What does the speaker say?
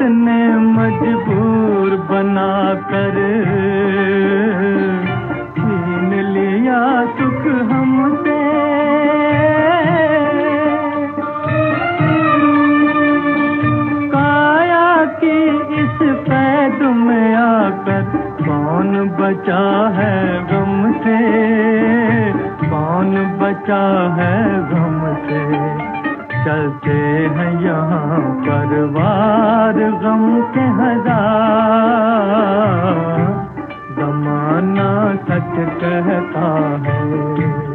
ने मजबूर बनाकर छीन लिया सुख हमसे। काया की इस कैद में आकर कौन बचा है गम से, कौन बचा है गम से। चलते हैं यहाँ परवार गम के हजार, ज़माना सच कहता है।